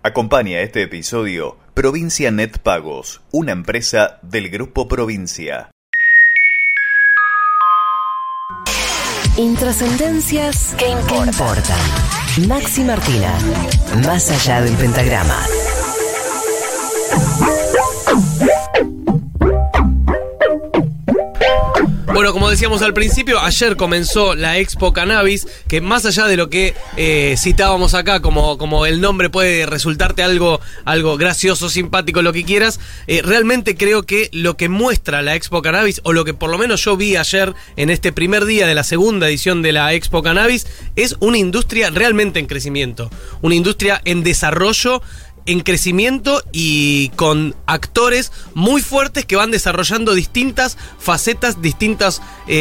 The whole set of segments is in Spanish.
Acompaña este episodio Provincia Net Pagos, una empresa del Grupo Provincia. Intrascendencias que importan. Maxi Martina, más allá del pentagrama. Bueno, como decíamos al principio, ayer comenzó la Expo Cannabis, que más allá de lo que citábamos acá, como el nombre puede resultarte algo gracioso, simpático, lo que quieras, realmente creo que lo que muestra la Expo Cannabis, o lo que por lo menos yo vi ayer en este primer día de la segunda edición de la Expo Cannabis, es una industria realmente en crecimiento, una industria en desarrollo, en crecimiento y con actores muy fuertes que van desarrollando distintas facetas, distintos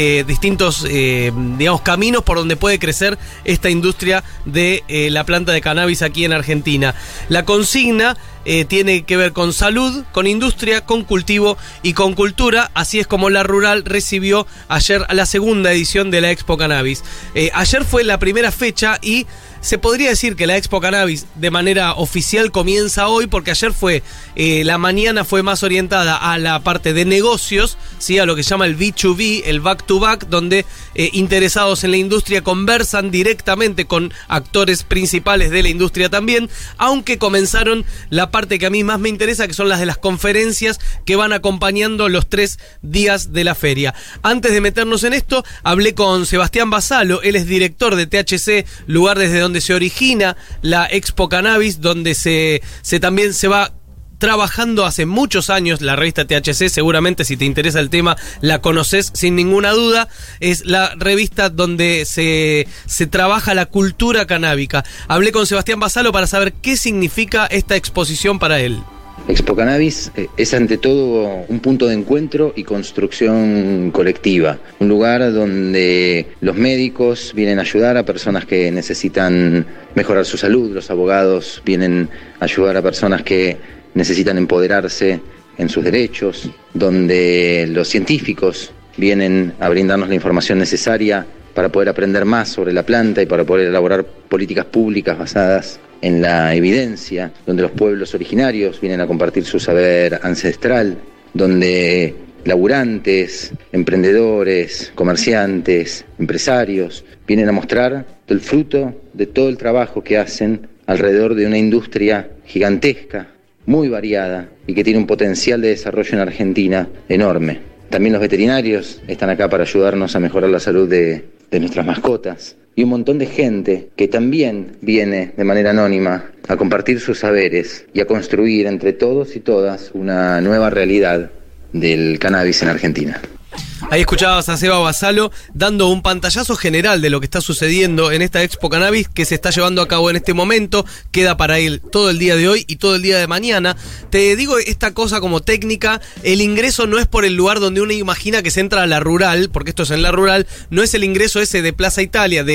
digamos, caminos por donde puede crecer esta industria de la planta de cannabis aquí en Argentina. La consigna tiene que ver con salud, con industria, con cultivo y con cultura. Así es como La Rural recibió ayer a la segunda edición de la Expo Cannabis. Ayer fue la primera fecha y se podría decir que la Expo Cannabis de manera oficial comienza hoy, porque ayer fue, la mañana fue más orientada a la parte de negocios, ¿sí? A lo que se llama el B2B, el back to back, donde interesados en la industria conversan directamente con actores principales de la industria también, aunque comenzaron la parte que a mí más me interesa, que son las de las conferencias que van acompañando los 3 días de la feria. Antes de meternos en esto, hablé con Sebastián Basalo, él es director de THC, lugar desde donde se origina la Expo Cannabis, donde también se va trabajando hace muchos años. La revista THC, seguramente si te interesa el tema la conoces sin ninguna duda, es la revista donde se trabaja la cultura canábica. Hablé con Sebastián Basalo para saber qué significa esta exposición para él. Expo Cannabis es ante todo un punto de encuentro y construcción colectiva, un lugar donde los médicos vienen a ayudar a personas que necesitan mejorar su salud, los abogados vienen a ayudar a personas que necesitan empoderarse en sus derechos, donde los científicos vienen a brindarnos la información necesaria para poder aprender más sobre la planta y para poder elaborar políticas públicas basadas en la evidencia, donde los pueblos originarios vienen a compartir su saber ancestral, donde laburantes, emprendedores, comerciantes, empresarios vienen a mostrar el fruto de todo el trabajo que hacen alrededor de una industria gigantesca, muy variada y que tiene un potencial de desarrollo en Argentina enorme. También los veterinarios están acá para ayudarnos a mejorar la salud de nuestras mascotas. Y un montón de gente que también viene de manera anónima a compartir sus saberes y a construir entre todos y todas una nueva realidad del cannabis en Argentina. Ahí escuchabas a Seba Basalo dando un pantallazo general de lo que está sucediendo en esta Expo Cannabis que se está llevando a cabo en este momento. Queda para ir todo el día de hoy y todo el día de mañana. Te digo esta cosa como técnica: el ingreso no es por el lugar donde uno imagina que se entra a La Rural, porque esto es en La Rural. No es el ingreso ese de Plaza Italia,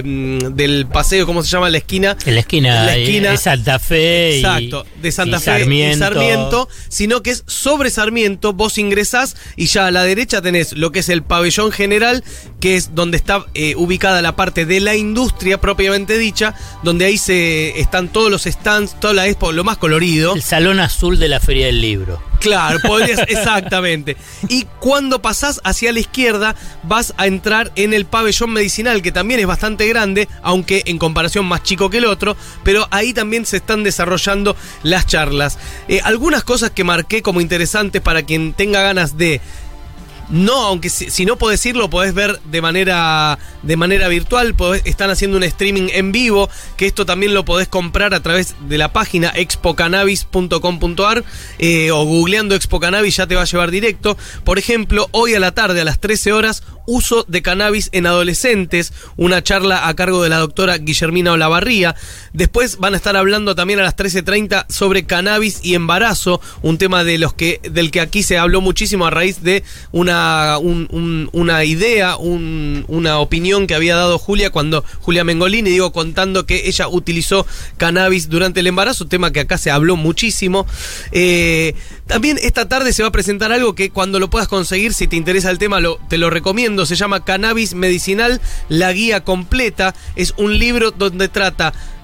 del paseo, ¿cómo se llama? La esquina de Santa Fe. Exacto, de Santa Fe y Sarmiento, sino que es sobre Sarmiento. Vos ingresás y ya a la derecha tenés lo que es el pabellón general, que es donde está ubicada la parte de la industria propiamente dicha, donde ahí están todos los stands, toda la expo, lo más colorido. El salón azul de la Feria del Libro. Claro, podrías, exactamente. Y cuando pasás hacia la izquierda vas a entrar en el pabellón medicinal, que también es bastante grande, aunque en comparación más chico que el otro, pero ahí también se están desarrollando las charlas. Algunas cosas que marqué como interesantes para quien tenga ganas de... No, aunque si no podés ir, lo podés ver de manera virtual. Están haciendo un streaming en vivo, que esto también lo podés comprar a través de la página expocannabis.com.ar o googleando Expo Cannabis ya te va a llevar directo. Por ejemplo, hoy a la tarde a las 13 horas, uso de cannabis en adolescentes, una charla a cargo de la doctora Guillermina Olavarría. Después van a estar hablando también a las 13:30 sobre cannabis y embarazo, un tema del que aquí se habló muchísimo a raíz de una idea, una opinión que había dado Julia Mengolini, contando que ella utilizó cannabis durante el embarazo, tema que acá se habló muchísimo. También esta tarde se va a presentar algo que cuando lo puedas conseguir, si te interesa el tema, te lo recomiendo. Se llama Cannabis Medicinal, la guía completa. Es un libro donde trata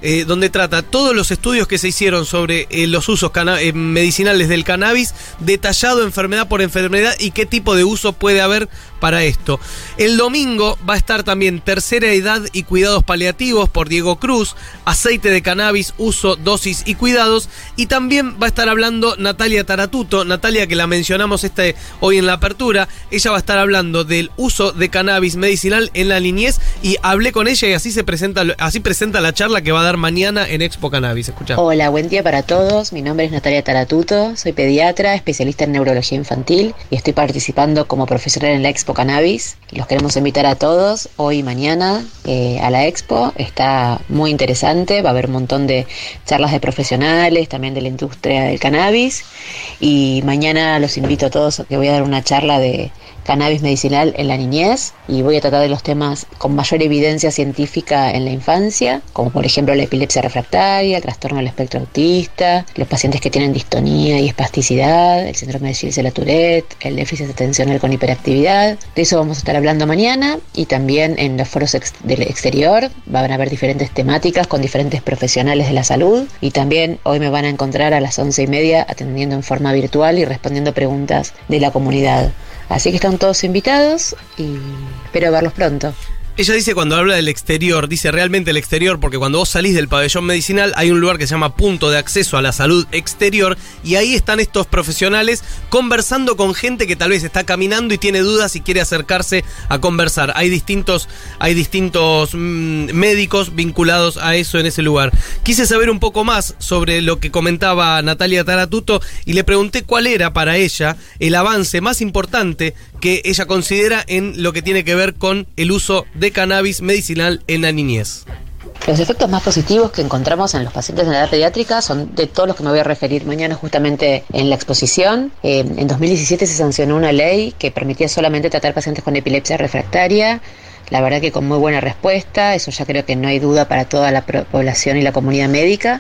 donde trata todos los estudios que se hicieron sobre los usos medicinales del cannabis, detallado enfermedad por enfermedad y qué tipo de uso puede haber para esto. El domingo va a estar también Tercera Edad y Cuidados Paliativos por Diego Cruz, aceite de cannabis, uso, dosis y cuidados, y también va a estar hablando Natalia Taratuto, Natalia que la mencionamos hoy en la apertura. Ella va a estar hablando del uso de cannabis medicinal en la niñez, y hablé con ella y así presenta la charla que va a dar mañana en Expo Cannabis. Escuchá. Hola, buen día para todos. Mi nombre es Natalia Taratuto, soy pediatra, especialista en neurología infantil y estoy participando como profesora en la Expo Cannabis. Los queremos invitar a todos hoy y mañana a la Expo. Está muy interesante, va a haber un montón de charlas de profesionales, también de la industria del cannabis, y mañana los invito a todos que voy a dar una charla de cannabis medicinal en la niñez, y voy a tratar de los temas con mayor evidencia científica en la infancia, como por ejemplo la epilepsia refractaria, el trastorno del espectro autista, los pacientes que tienen distonía y espasticidad, el síndrome de Gilles-Tourette, el déficit atencional con hiperactividad. De eso vamos a estar hablando mañana, y también en los foros del exterior van a haber diferentes temáticas con diferentes profesionales de la salud, y también hoy me van a encontrar a las 11:30 atendiendo en forma virtual y respondiendo preguntas de la comunidad. Así que están todos invitados y espero verlos pronto. Ella dice, cuando habla del exterior, dice realmente el exterior, porque cuando vos salís del pabellón medicinal hay un lugar que se llama Punto de Acceso a la Salud Exterior, y ahí están estos profesionales conversando con gente que tal vez está caminando y tiene dudas y quiere acercarse a conversar. Hay distintos médicos vinculados a eso en ese lugar. Quise saber un poco más sobre lo que comentaba Natalia Taratuto y le pregunté cuál era para ella el avance más importante que ella considera en lo que tiene que ver con el uso de cannabis medicinal en la niñez. Los efectos más positivos que encontramos en los pacientes de la edad pediátrica son de todos los que me voy a referir mañana justamente en la exposición. En 2017 se sancionó una ley que permitía solamente tratar pacientes con epilepsia refractaria. La verdad que con muy buena respuesta, eso ya creo que no hay duda para toda la población y la comunidad médica.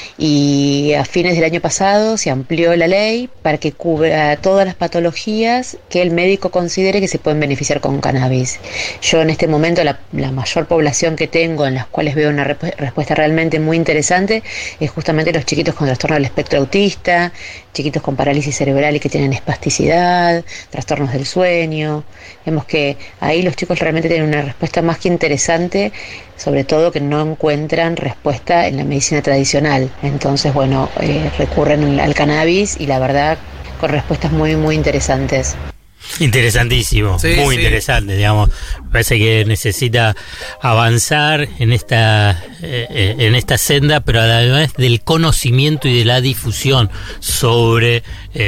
Y a fines del año pasado se amplió la ley para que cubra todas las patologías que el médico considere que se pueden beneficiar con cannabis. Yo en este momento la mayor población que tengo en las cuales veo una respuesta realmente muy interesante es justamente los chiquitos con trastorno del espectro autista, chiquitos con parálisis cerebral y que tienen espasticidad, trastornos del sueño. Vemos que ahí los chicos realmente tienen una respuesta más que interesante, sobre todo que no encuentran respuesta en la medicina tradicional. Entonces, bueno, recurren al cannabis y la verdad con respuestas muy, muy interesantes. Interesantísimo, sí, muy interesante, digamos. Me parece que necesita avanzar en esta senda, pero además del conocimiento y de la difusión sobre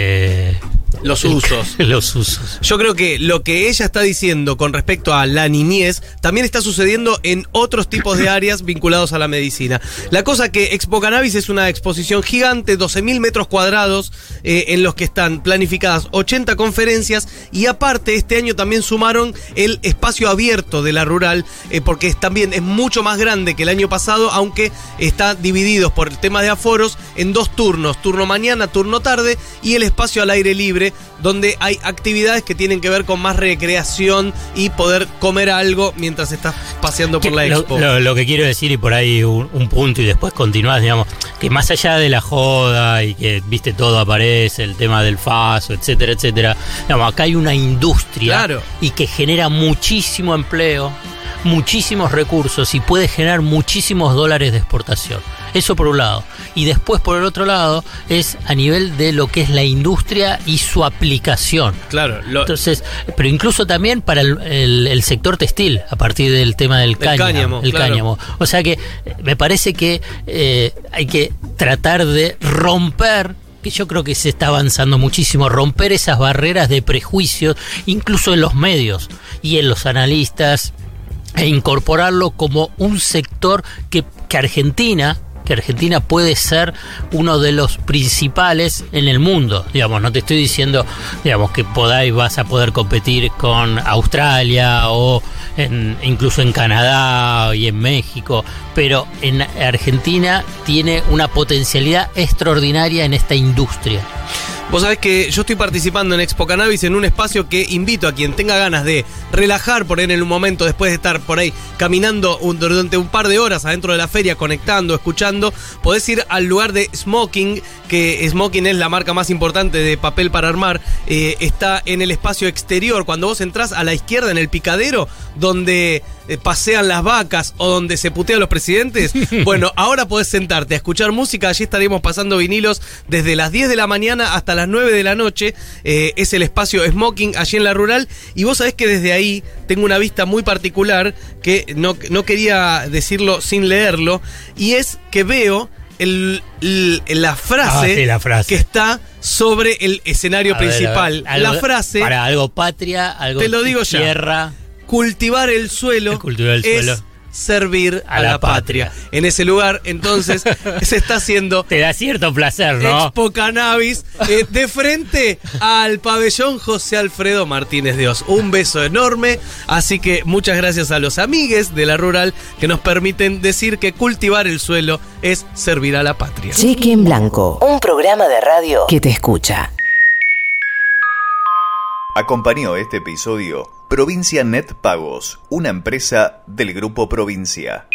los usos. Los usos. Yo creo que lo que ella está diciendo con respecto a la niñez también está sucediendo en otros tipos de áreas vinculados a la medicina. La cosa que Expo Cannabis es una exposición gigante, 12.000 metros cuadrados, en los que están planificadas 80 conferencias, y aparte este año también sumaron el espacio abierto de la rural, porque también es mucho más grande que el año pasado, aunque está dividido por el tema de aforos en dos turnos, turno mañana, turno tarde, y el espacio al aire libre, donde hay actividades que tienen que ver con más recreación y poder comer algo mientras estás paseando por la expo. Lo que quiero decir, y por ahí un punto y después continuás, digamos, que más allá de la joda y que, viste, todo aparece, el tema del faso, etcétera, etcétera, digamos, acá hay una industria, claro, y que genera muchísimo empleo, muchísimos recursos y puede generar muchísimos dólares de exportación. Eso por un lado. Y después, por el otro lado, es a nivel de lo que es la industria y su aplicación. Claro. Entonces, pero incluso también para el sector textil, a partir del tema del cáñamo. El cáñamo. O sea que me parece que hay que tratar de romper, que yo creo que se está avanzando muchísimo, romper esas barreras de prejuicios, incluso en los medios y en los analistas, e incorporarlo como un sector que Argentina puede ser uno de los principales en el mundo. Digamos, no te estoy diciendo, digamos, que vas a poder competir con Australia o incluso en Canadá y en México, pero en Argentina tiene una potencialidad extraordinaria en esta industria. Vos sabés que yo estoy participando en Expo Cannabis en un espacio que invito a quien tenga ganas de relajar, por ahí en un momento después de estar por ahí caminando durante un par de horas adentro de la feria, conectando, escuchando. Podés ir al lugar de Smoking, que Smoking es la marca más importante de papel para armar. Está en el espacio exterior. Cuando vos entrás a la izquierda en el picadero, donde pasean las vacas o donde se putean los presidentes, bueno, ahora podés sentarte a escuchar música. Allí estaremos pasando vinilos desde las 10 de la mañana hasta las 9 de la noche. Es el espacio Smoking allí en la Rural, y vos sabés que desde ahí tengo una vista muy particular que no quería decirlo sin leerlo, y es que veo la frase que está sobre el escenario principal. Algo, la frase para algo patria, algo te lo digo tierra. Cultivar el suelo es servir a la patria. En ese lugar, entonces, se está haciendo... Te da cierto placer, ¿no? Expo Cannabis, de frente al pabellón José Alfredo Martínez de Oz. Un beso enorme, así que muchas gracias a los amigues de la Rural que nos permiten decir que cultivar el suelo es servir a la patria. Cheque en Blanco, un programa de radio que te escucha. Acompañó este episodio Provincia Net Pagos, una empresa del Grupo Provincia.